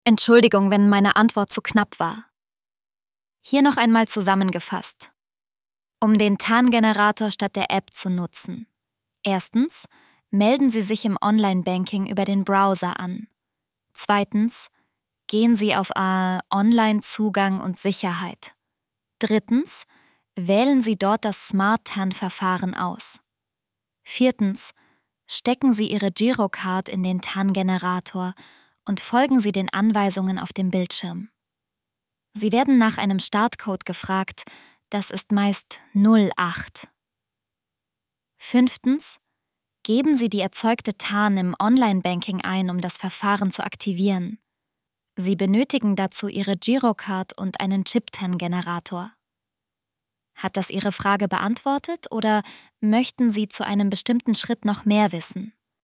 Entschuldigung, wenn meine Antwort zu knapp war. Hier noch einmal zusammengefasst. Um den TAN-Generator statt der App zu nutzen. Erstens, melden Sie sich im Online-Banking über den Browser an. Zweitens, gehen Sie auf Online-Zugang und Sicherheit. Drittens, wählen Sie dort das Smart-TAN-Verfahren aus. Viertens, stecken Sie Ihre Girocard in den TAN-Generator und folgen Sie den Anweisungen auf dem Bildschirm. Sie werden nach einem Startcode gefragt, das ist meist 08. Fünftens, geben Sie die erzeugte TAN im Online-Banking ein, um das Verfahren zu aktivieren. Sie benötigen dazu Ihre Girocard und einen Chip-TAN-Generator. Hat das Ihre Frage beantwortet oder möchten Sie zu einem bestimmten Schritt noch mehr wissen?